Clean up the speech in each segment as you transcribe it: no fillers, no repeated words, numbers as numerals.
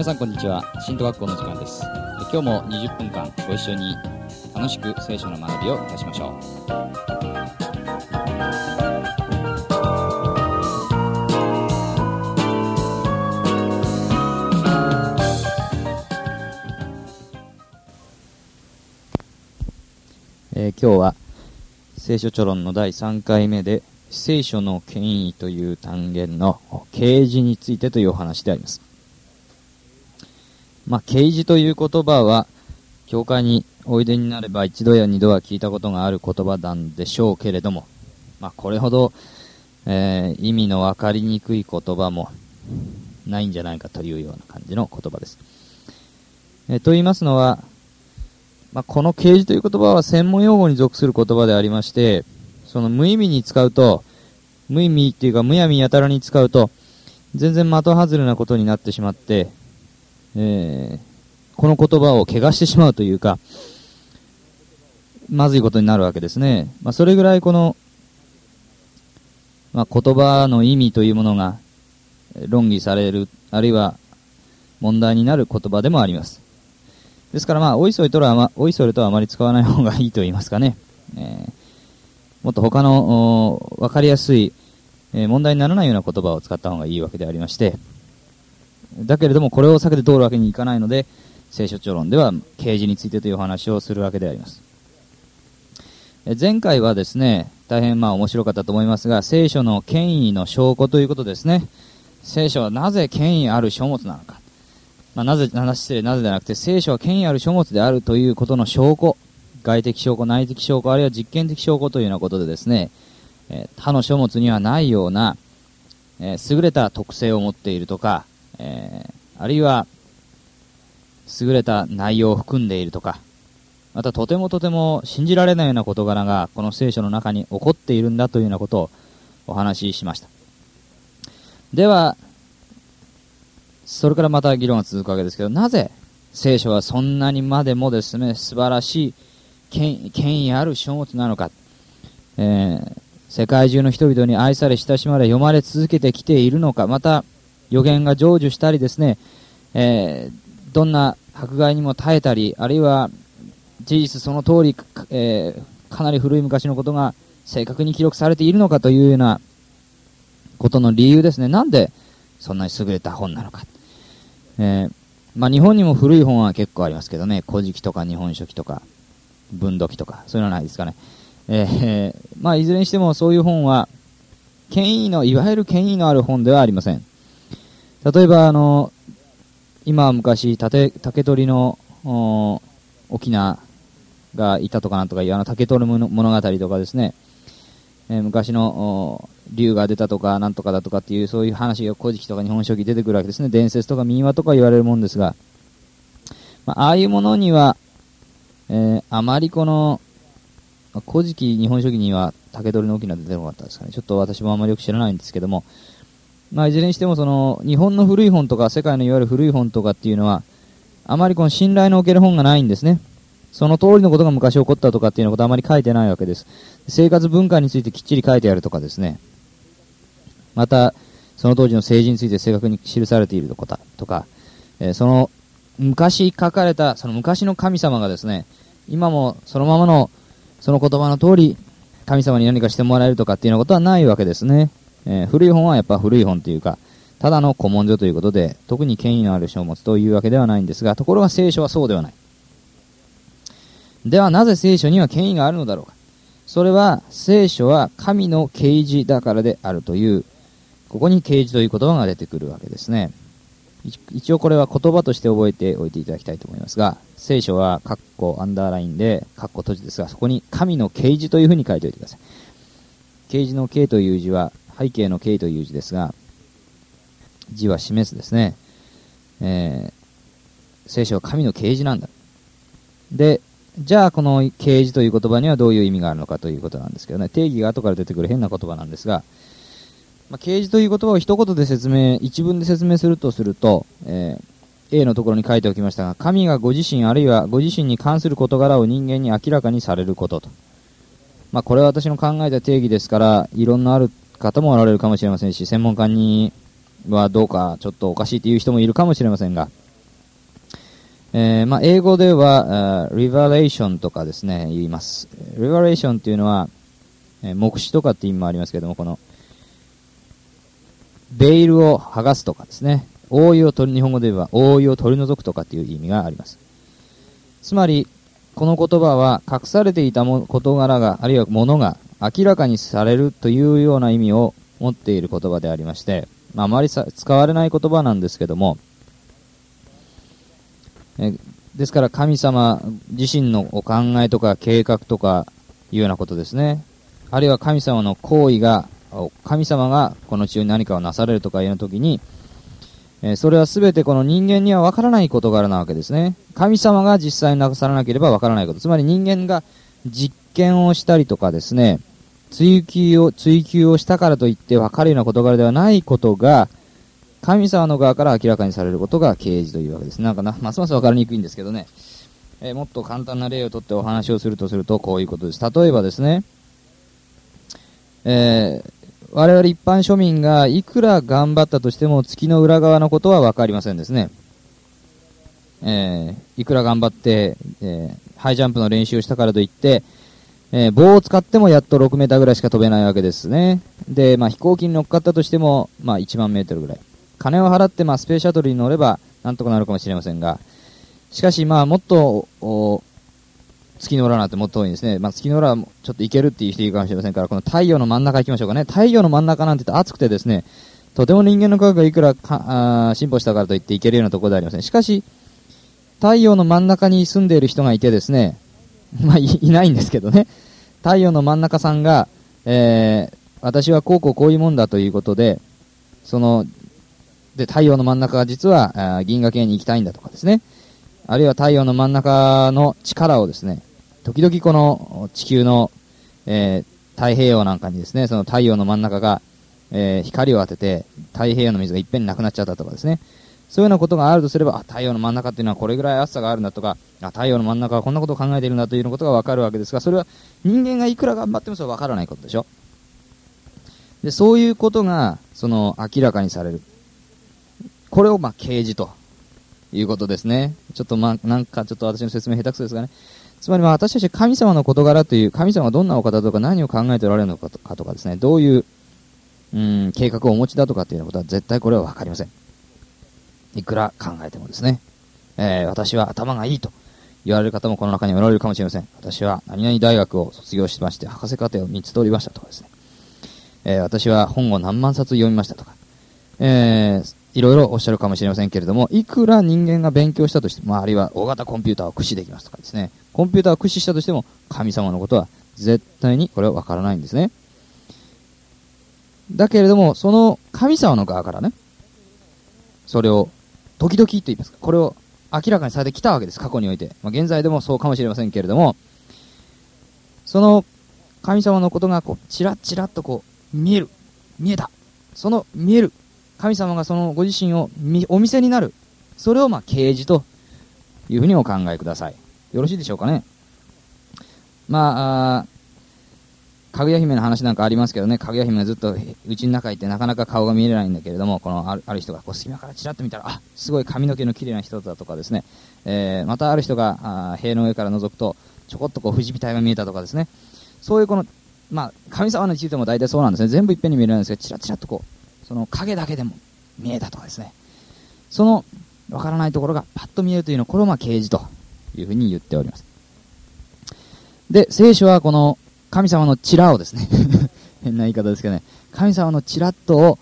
皆さんこんにちは。新都学校の時間です。今日も20分間ご一緒に楽しく聖書の学びをいたしましょう。今日は聖書著論の第3回目で聖書の権威という単元の啓示についてというお話であります。啓示という言葉は教会においでになれば一度や二度は聞いたことがある言葉なんでしょうけれども、これほど、意味の分かりにくい言葉もないんじゃないかというような感じの言葉です。と言いますのは、この啓示という言葉は専門用語に属する言葉でありまして、その無意味に使うと、無意味っていうかむやみやたらに使うと、全然的外れなことになってしまって、この言葉を汚してしまうというか、まずいことになるわけですね。それぐらいこの、言葉の意味というものが論議される、あるいは問題になる言葉でもあります。ですからおいそれとはあまり使わない方がいいと言いますかね。もっと他のわかりやすい、問題にならないような言葉を使った方がいいわけでありまして、だけれどもこれを避けて通るわけにいかないので、聖書著論では啓示についてというお話をするわけであります。前回はですね、大変面白かったと思いますが、聖書の権威の証拠ということですね。聖書はなぜ権威ある書物なのか。なぜではなくて、聖書は権威ある書物であるということの証拠、外的証拠、内的証拠、あるいは実験的証拠というようなことでですね、他の書物にはないような、優れた特性を持っているとか、あるいは優れた内容を含んでいるとか、またとても信じられないような事柄がこの聖書の中に起こっているんだというようなことをお話ししました。では、それからまた議論が続くわけですけど、なぜ聖書はそんなにまでもですね、素晴らしい権威ある書物なのか、世界中の人々に愛され親しまれ読まれ続けてきているのか、また予言が成就したりですね、どんな迫害にも耐えたり、あるいは事実その通り、かなり古い昔のことが正確に記録されているのかというようなことの理由ですね。なんでそんなに優れた本なのか。日本にも古い本は結構ありますけどね、古事記とか日本書紀とか文土記とかそういうのはないですかね。いずれにしてもそういう本はいわゆる権威のある本ではありません。例えば今は昔竹取の翁がいたとかなんとかいう竹取物語とかですね、昔の竜が出たとかなんとかだとかっていうそういう話が古事記とか日本書紀出てくるわけですね。伝説とか民話とか言われるもんですが、ああいうものには、あまりこの古事記日本書紀には竹取の翁出てなかったですかね。ちょっと私もあまりよく知らないんですけども、いずれにしてもその日本の古い本とか世界のいわゆる古い本とかっていうのはあまりこの信頼のおける本がないんですね。その通りのことが昔起こったとかっていうようなことはあまり書いてないわけです。生活文化についてきっちり書いてあるとかですね、またその当時の政治について正確に記されているとか、その昔書かれたその昔の神様がですね、今もそのままのその言葉の通り神様に何かしてもらえるとかっていうようなことはないわけですね。古い本はやっぱ古い本というか、ただの古文書ということで、特に権威のある書物というわけではないんですが、ところが聖書はそうではない。ではなぜ聖書には権威があるのだろうか。それは聖書は神の啓示だからであるという、ここに啓示という言葉が出てくるわけですね。一応これは言葉として覚えておいていただきたいと思いますが、聖書はカッコアンダーラインでカッコ閉じですが、そこに神の啓示というふうに書いておいてください。啓示の啓という字は背景の啓という字ですが、字は示すですね。聖書は神の啓示なんだ。で、じゃあこの啓示という言葉にはどういう意味があるのかということなんですけどね、定義が後から出てくる変な言葉なんですが、啓示という言葉を一言で一文で説明すると、A のところに書いておきましたが、神がご自身あるいはご自身に関する事柄を人間に明らかにされることと。これは私の考えた定義ですから、いろんなある方もおられるかもしれませんし、専門家にはどうかちょっとおかしいという人もいるかもしれませんが、 英語では、revelation とかですね、言います。revelation っていうのは、目視とかって意味もありますけども、この、ベイルを剥がすとかですね、日本語では覆いを取り除くとかっていう意味があります。つまり、この言葉は隠されていた事柄が、あるいはものが明らかにされるというような意味を持っている言葉でありまして、あまり使われない言葉なんですけども、ですから神様自身のお考えとか計画とかいうようなことですね。あるいは神様の行為が、神様がこの地上に何かをなされるとかいうような時に、それは全てこの人間には分からない事柄なわけですね。神様が実際になさらなければ分からないこと。つまり人間が実験をしたりとかですね、追求をしたからといって分かるような事柄ではないことが、神様の側から明らかにされることが啓示というわけです。ますます分かりにくいんですけどね。もっと簡単な例をとってお話をするとこういうことです。例えばですね、我々一般庶民がいくら頑張ったとしても月の裏側のことは分かりませんですね。いくら頑張って、ハイジャンプの練習をしたからといって、棒を使ってもやっと6メーターぐらいしか飛べないわけですね。で、飛行機に乗っかったとしても、1万メートルぐらい。金を払って、スペースシャトルに乗れば、なんとかなるかもしれませんが、しかし、もっと、月の裏なんてもっと遠いんですね。月の裏はちょっと行けるっていう人いるかもしれませんから、この太陽の真ん中行きましょうかね。太陽の真ん中なんて言って暑くてですね、とても人間の科学がいくら進歩したからといって行けるようなところではありません。しかし、太陽の真ん中に住んでいる人がいてですね、いないんですけどね。太陽の真ん中さんが、私はこういうもんだということで、太陽の真ん中が実は銀河系に行きたいんだとかですね。あるいは太陽の真ん中の力をですね、時々この地球の、太平洋なんかにですね、その太陽の真ん中が、光を当てて太平洋の水がいっぺんになくなっちゃったとかですね。そういうようなことがあるとすれば、太陽の真ん中っていうのはこれぐらい暑さがあるんだとか、太陽の真ん中はこんなことを考えているんだというようなことがわかるわけですが、それは人間がいくら頑張ってもそれはわからないことでしょ。で、そういうことが、明らかにされる。これを啓示ということですね。ちょっとちょっと私の説明下手くそですがね。つまり私たち神様の事柄という、神様がどんなお方とか何を考えておられるのかとかですね、どういう、計画をお持ちだとかっていうようなことは絶対これはわかりません。いくら考えてもですね、私は頭がいいと言われる方もこの中におられるかもしれません。私は何々大学を卒業しまして博士課程を3つ通りましたとかですね、私は本を何万冊読みましたとか、いろいろおっしゃるかもしれませんけれども、いくら人間が勉強したとしても、あるいは大型コンピューターを駆使できますとかですね、コンピューターを駆使したとしても神様のことは絶対にこれはわからないんですね。だけれども、その神様の側からね、それを時々と言いますか、これを明らかにされてきたわけです、過去において。現在でもそうかもしれませんけれども、その神様のことがチラッチラッと見えた。その見える神様がそのご自身をお見せになる。それを啓示というふうにお考えください。よろしいでしょうかね。かぐや姫の話なんかありますけどね、かぐや姫がずっと家の中にいてなかなか顔が見えないんだけれども、ある人が隙間からチラッと見たら、すごい髪の毛の綺麗な人だとかですね、またある人が塀の上から覗くとちょこっと富士みたいが見えたとかですね、そういう神様についても大体そうなんですね。全部いっぺんに見えるんですけど、チラチラとその影だけでも見えたとかですね、そのわからないところがパッと見えるというのを、これを啓示というふうに言っております。で、聖書はこの神様のチラをですね変な言い方ですけどね、神様のチラッとを、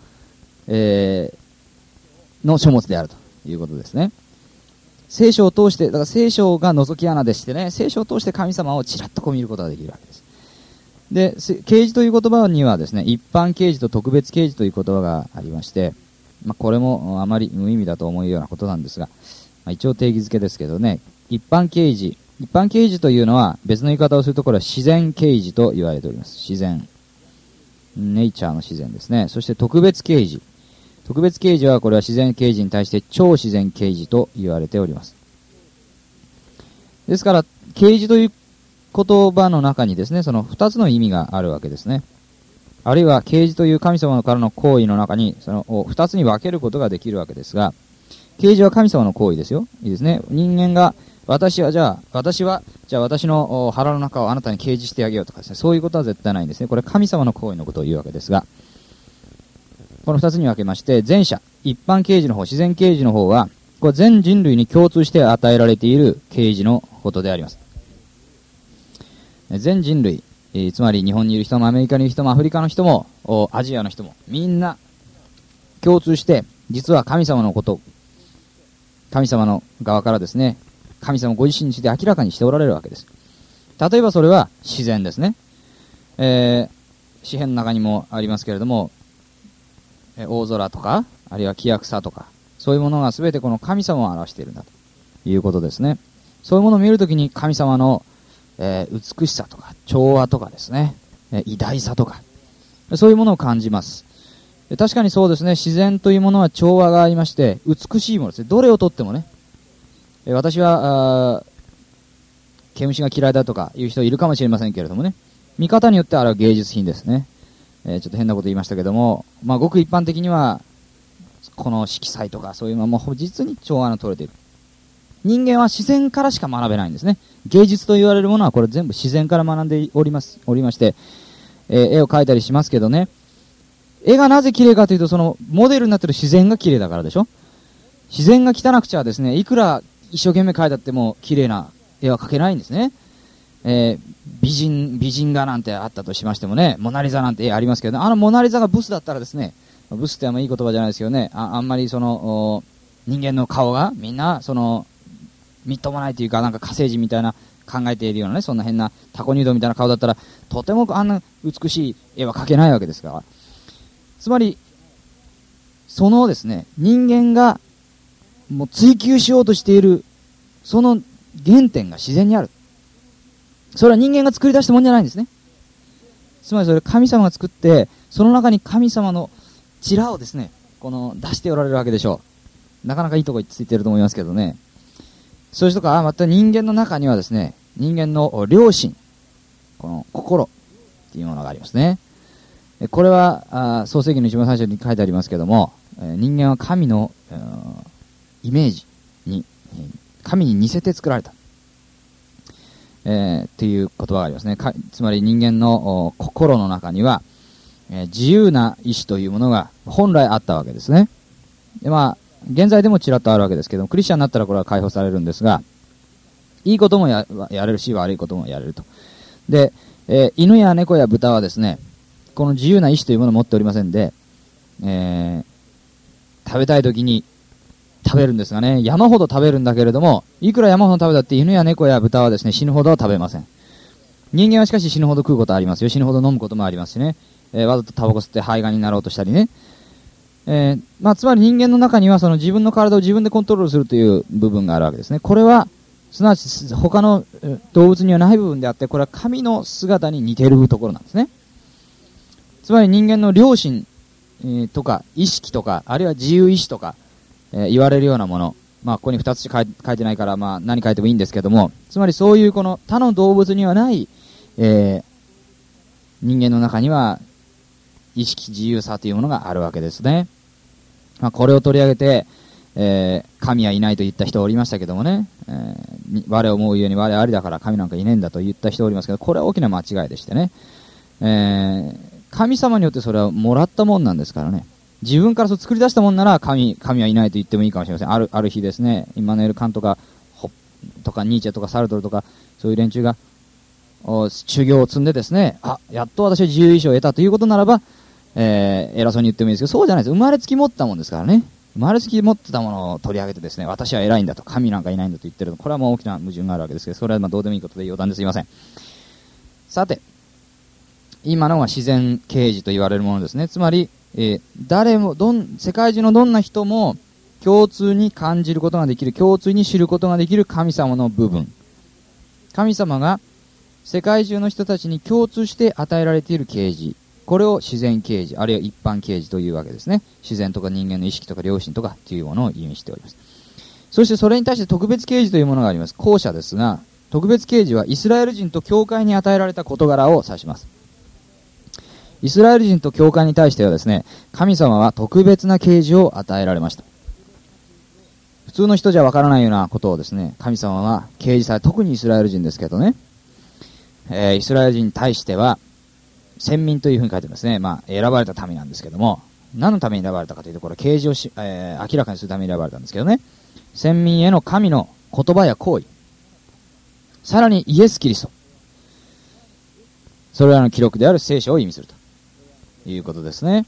の書物であるということですね。聖書を通して、だから聖書が覗き穴でしてね、聖書を通して神様をチラッと見ることができるわけです。で、啓示という言葉にはですね、一般啓示と特別啓示という言葉がありまして、これもあまり無意味だと思うようなことなんですが、一応定義づけですけどね、一般啓示というのは別の言い方をすると、これは自然啓示と言われております。自然。ネイチャーの自然ですね。そして特別啓示はこれは自然啓示に対して超自然啓示と言われております。ですから、啓示という言葉の中にですね、その二つの意味があるわけですね。あるいは啓示という神様からの行為の中にその二つに分けることができるわけですが、 啓示は神様の行為ですよ。いいですね。人間が、私の腹の中をあなたに啓示してあげようとかですね、そういうことは絶対ないんですね。これ神様の行為のことを言うわけですが、この二つに分けまして、前者、一般啓示の方、自然啓示の方は、これ全人類に共通して与えられている啓示のことであります。全人類、つまり日本にいる人もアメリカにいる人もアフリカの人もアジアの人もみんな共通して実は神様のこと、神様の側からですね、神様ご自身について明らかにしておられるわけです。例えばそれは自然ですね。詩篇の中にもありますけれども、大空とかあるいは木や草とかそういうものが全てこの神様を表しているんだということですね。そういうものを見るときに神様の美しさとか調和とかですね、偉大さとかそういうものを感じます。確かにそうですね。自然というものは調和がありまして美しいものですね。どれをとってもね、私は毛虫が嫌いだとかいう人いるかもしれませんけれどもね、見方によってはあれは芸術品ですね。ちょっと変なこと言いましたけども、ごく一般的にはこの色彩とかそういうのはもう実に調和の取れている。人間は自然からしか学べないんですね。芸術と言われるものはこれ全部自然から学んでおりまして、絵を描いたりしますけどね、絵がなぜ綺麗かというと、そのモデルになっている自然が綺麗だからでしょ。自然が汚くちゃですね、いくら一生懸命描いたっても綺麗な絵は描けないんですね。美人画なんてあったとしましてもね、モナリザなんて絵ありますけどね、あのモナリザがブスだったらですね、ブスってあんまいい言葉じゃないですけどね、あんまりその人間の顔がみんなそのみっともないというか、なんか火星人みたいな考えているようなね、そんな変なタコニュードみたいな顔だったらとてもあんな美しい絵は描けないわけですから、つまりそのですね、人間がもう追求しようとしているその原点が自然にある。それは人間が作り出したもんじゃないんですね。つまりそれ神様が作って、その中に神様の力をですね、この出しておられるわけでしょう。なかなかいいとこついてると思いますけどね。そういう人がまた人間の中にはですね、人間の良心、この心っていうものがありますね。これは創世記の一番最初に書いてありますけども、人間は神のイメージに、神に似せて作られた。っていう言葉がありますね。つまり人間の心の中には、自由な意志というものが本来あったわけですね。で現在でもちらっとあるわけですけども、クリスチャンになったらこれは解放されるんですが、いいことも やれるし悪いこともやれると。で、犬や猫や豚はですね、この自由な意志というものを持っておりませんで、食べたい時に食べるんですがね、山ほど食べるんだけれども、いくら山ほど食べたって犬や猫や豚はですね、死ぬほどは食べません。人間はしかし死ぬほど食うことはありますよ。死ぬほど飲むこともありますしね、わざとタバコ吸って肺がんになろうとしたりね、つまり人間の中にはその自分の体を自分でコントロールするという部分があるわけですね。これはすなわち他の動物にはない部分であって、これは神の姿に似ているところなんですね。つまり人間の良心、とか意識とか、あるいは自由意志とか、言われるようなもの、ここに2つしか書いてないから、何書いてもいいんですけども、つまりそういうこの他の動物にはない、人間の中には意識自由さというものがあるわけですね。これを取り上げて、神はいないと言った人おりましたけどもね、我を思うように我ありだから神なんかいねえんだと言った人おりますけど、これは大きな間違いでしてね、神様によってそれはもらったもんなんですからね。自分からそう作り出したもんなら神はいないと言ってもいいかもしれません。ある日ですね、イマヌエル・カントとかニーチェとかサルトルとかそういう連中が修行を積んでですね、やっと私は自由意志を得たということならば、偉そうに言ってもいいですけど、そうじゃないです。生まれつき持ったもんですからね。生まれつき持ってたものを取り上げてですね、私は偉いんだと、神なんかいないんだと言ってると、これはもう大きな矛盾があるわけですけど、それはどうでもいいことで余談ですいません。さて、今のが自然啓示と言われるものですね。つまり、誰も世界中のどんな人も共通に感じることができる、共通に知ることができる神様の部分。神様が世界中の人たちに共通して与えられている啓示。これを自然啓示、あるいは一般啓示というわけですね。自然とか人間の意識とか良心とかというものを意味しております。そしてそれに対して特別啓示というものがあります。後者ですが、特別啓示はイスラエル人と教会に与えられた事柄を指します。イスラエル人と教会に対してはですね、神様は特別な啓示を与えられました。 普通の人じゃわからないようなことをですね、神様は掲示され、特にイスラエル人ですけどね、イスラエル人に対しては、先民というふうに書いてますね。選ばれた民なんですけども、何のために選ばれたかというと、これ掲示を明らかにするために選ばれたんですけどね、先民への神の言葉や行為、さらにイエス・キリスト、それらの記録である聖書を意味するということですね。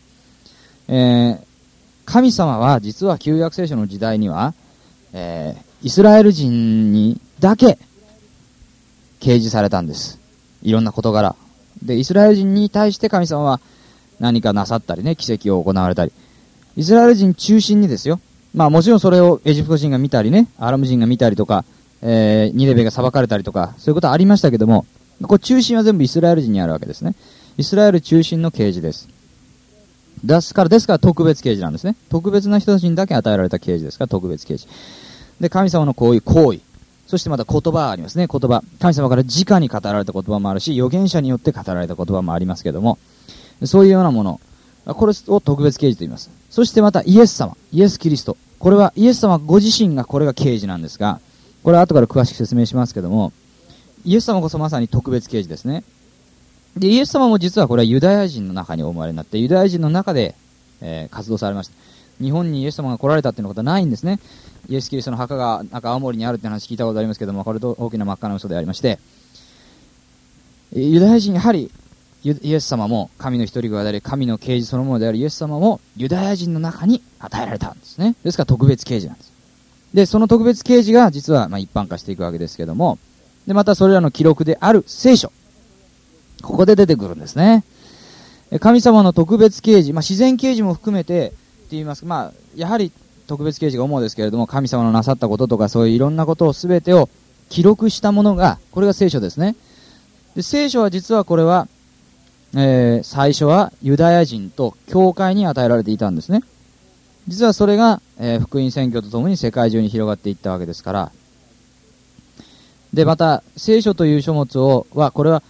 神様は実は旧約聖書の時代には、イスラエル人にだけ掲示されたんです。いろんな事柄で、イスラエル人に対して神様は何かなさったりね、奇跡を行われたり、イスラエル人中心にですよ。もちろんそれをエジプト人が見たりね、アラム人が見たりとか、ニネベが裁かれたりとか、そういうことはありましたけども、これ中心は全部イスラエル人にあるわけですね。イスラエル中心の啓示です。ですから特別啓示なんですね。特別な人たちにだけ与えられた啓示ですから、特別啓示。で、神様のこういう行為、そしてまた言葉がありますね。言葉。神様から直に語られた言葉もあるし、預言者によって語られた言葉もありますけども、そういうようなもの、これを特別啓示と言います。そしてまたイエス様、イエス・キリスト。これはイエス様ご自身がこれが啓示なんですが、これは後から詳しく説明しますけども、イエス様こそまさに特別啓示ですね。で、イエス様も実はこれはユダヤ人の中にお生まれになって、ユダヤ人の中で、活動されました。日本にイエス様が来られたっていうことはないんですね。イエス・キリストの墓がなんか青森にあるって話聞いたことありますけども、これと大きな真っ赤な嘘でありまして、ユダヤ人やはりイエス様も神の一人子であり、神の啓示そのものであるイエス様もユダヤ人の中に与えられたんですね。ですから特別啓示なんです。で、その特別啓示が実は一般化していくわけですけども、で、またそれらの記録である聖書。ここで出てくるんですね。神様の特別啓示、自然啓示も含めてって言いますか、やはり特別啓示が主ですけれども、神様のなさったこととかそういういろんなことを全てを記録したものが、これが聖書ですね。で、聖書は実はこれは、最初はユダヤ人と教会に与えられていたんですね。実はそれが、福音宣教とともに世界中に広がっていったわけですから。で、また聖書という書物はこれは、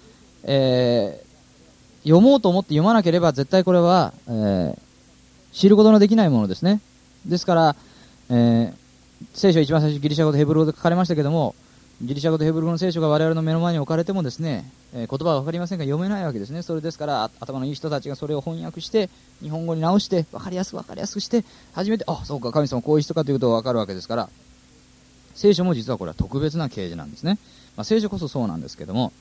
読もうと思って読まなければ絶対これは、知ることのできないものですね。ですから、聖書一番最初ギリシャ語とヘブル語で書かれましたけども、ギリシャ語とヘブル語の聖書が我々の目の前に置かれてもですね、言葉は分かりませんが読めないわけですね。それですから頭のいい人たちがそれを翻訳して日本語に直して分かりやすくして初めて、そうか、神様こういう人かということが分かるわけですから、聖書も実はこれは特別な啓示なんですね。聖書こそそうなんですけども、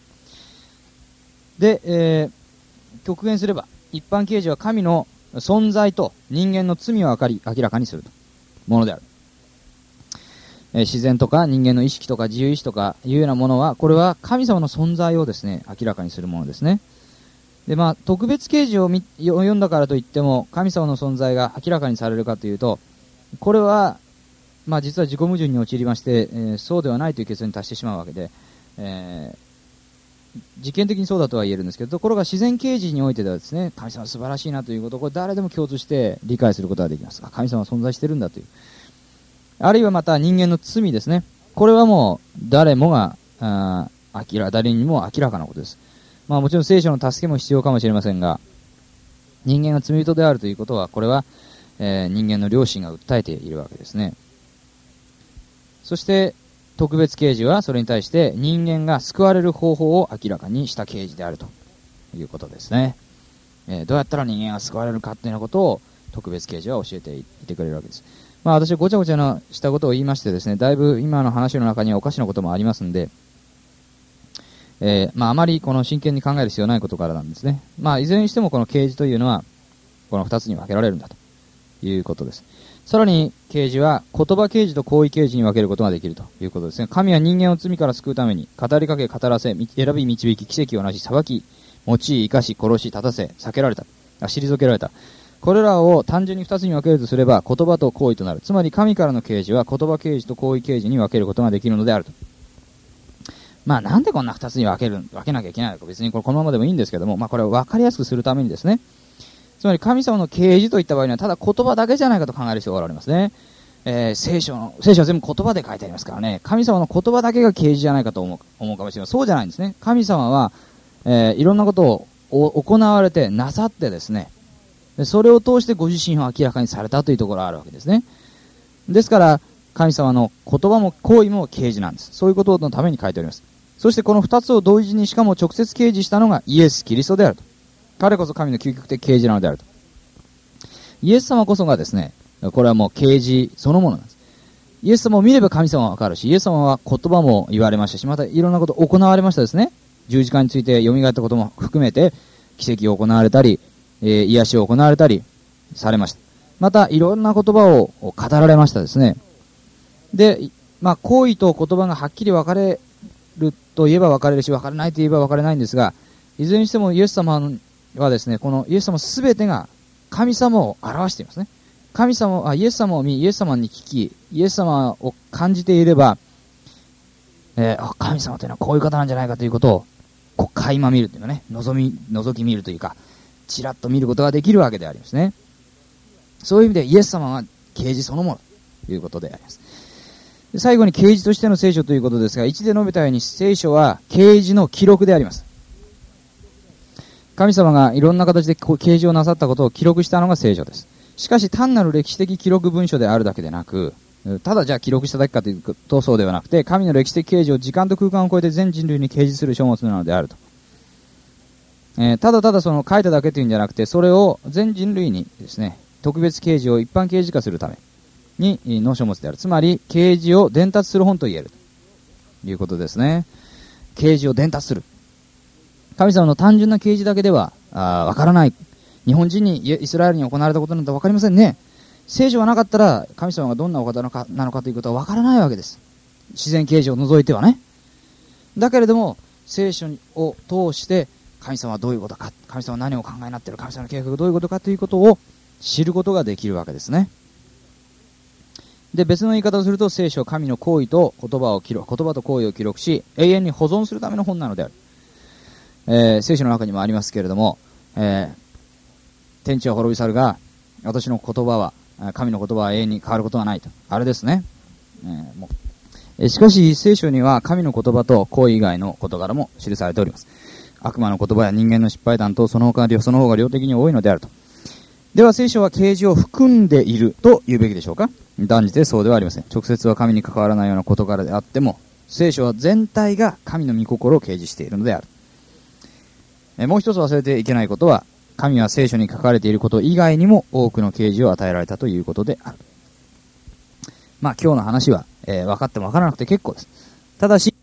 で、極言すれば一般啓示は神の存在と人間の罪を明らかにするものである。自然とか人間の意識とか自由意志とかいうようなものは、これは神様の存在をですね、明らかにするものですね。で、特別啓示を読んだからといっても神様の存在が明らかにされるかというと、これは実は自己矛盾に陥りまして、そうではないという結論に達してしまうわけで、実験的にそうだとは言えるんですけど、ところが自然啓示においてではですね、神様は素晴らしいなということをこれ誰でも共通して理解することができます。神様は存在しているんだという、あるいはまた人間の罪ですね。これはもう誰もが誰にも明らかなことです。もちろん聖書の助けも必要かもしれませんが、人間が罪人であるということは、これは、人間の良心が訴えているわけですね。そして特別啓示はそれに対して人間が救われる方法を明らかにした啓示であるということですね。どうやったら人間が救われるかというようなことを特別啓示は教えていてくれるわけです。私はごちゃごちゃしたことを言いましてですね、だいぶ今の話の中にはおかしなこともありますんで、あまりこの真剣に考える必要ないことからなんですね。いずれにしてもこの啓示というのはこの2つに分けられるんだということです。さらに啓示は言葉啓示と行為啓示に分けることができるということですね。神は人間を罪から救うために語りかけ、語らせ、選び導き、奇跡をなし、裁き、用い、生かし、殺し、立たせ、退けられた、退けられた。これらを単純に2つに分けるとすれば言葉と行為となる。つまり神からの啓示は言葉啓示と行為啓示に分けることができるのであると。なんでこんな2つに分けなきゃいけないのか、別にこのままでもいいんですけども、これを分かりやすくするためにですね、つまり神様の啓示といった場合にはただ言葉だけじゃないかと考える人がおられますね。聖書は全部言葉で書いてありますからね、神様の言葉だけが啓示じゃないかと思うかもしれません。そうじゃないんですね。神様は、いろんなことを行われてなさってですね、それを通してご自身を明らかにされたというところがあるわけですね。ですから神様の言葉も行為も啓示なんです。そういうことのために書いております。そしてこの二つを同時にしかも直接啓示したのがイエス・キリストであると。彼こそ神の究極的啓示なのであると。イエス様こそがですね、これはもう啓示そのものなんです。イエス様を見れば神様はわかるし、イエス様は言葉も言われましたし、またいろんなこと行われましたですね。十字架について蘇ったことも含めて、奇跡を行われたり、癒しを行われたりされました。またいろんな言葉を語られましたですね。で、行為と言葉がはっきり分かれると言えば分かれるし、分かれないと言えば分かれないんですが、いずれにしてもイエス様はですね、このイエス様すべてが神様を表していますね。イエス様を見、イエス様に聞き、イエス様を感じていれば、神様というのはこういう方なんじゃないかということを、垣間見るというかね、覗き見るというか、ちらっと見ることができるわけでありますね。そういう意味でイエス様は啓示そのものということであります。で、最後に啓示としての聖書ということですが、一で述べたように聖書は啓示の記録であります。神様がいろんな形で啓示をなさったことを記録したのが聖書です。しかし単なる歴史的記録文書であるだけでなく、ただじゃあ記録しただけかというとそうではなくて、神の歴史的啓示を時間と空間を超えて全人類に掲示する書物なのであると。ただただその書いただけというんじゃなくて、それを全人類にですね、特別啓示を一般啓示化するためにの書物である。つまり啓示を伝達する本と言えるということですね。啓示を伝達する。神様の単純な啓示だけではわからない。日本人にイスラエルに行われたことなんてわかりませんね。聖書がなかったら神様がどんなお方なのかということはわからないわけです。自然啓示を除いてはね。だけれども聖書を通して神様はどういうことか、神様は何をお考えになっている、神様の計画がどういうことかということを知ることができるわけですね。で、別の言い方をすると、聖書は神の行為と言葉と行為を記録し、永遠に保存するための本なのである。聖書の中にもありますけれども、天地は滅び去るが、私の言葉は、神の言葉は永遠に変わることはないと。あれですね。しかし、聖書には神の言葉と行為以外の事柄も記されております。悪魔の言葉や人間の失敗談とその方が量的に多いのであると。では聖書は啓示を含んでいると言うべきでしょうか。断じてそうではありません。直接は神に関わらないような事柄であっても、聖書は全体が神の御心を啓示しているのである。もう一つ忘れていけないことは、神は聖書に書かれていること以外にも多くの啓示を与えられたということである。今日の話は、分かっても分からなくて結構です。ただし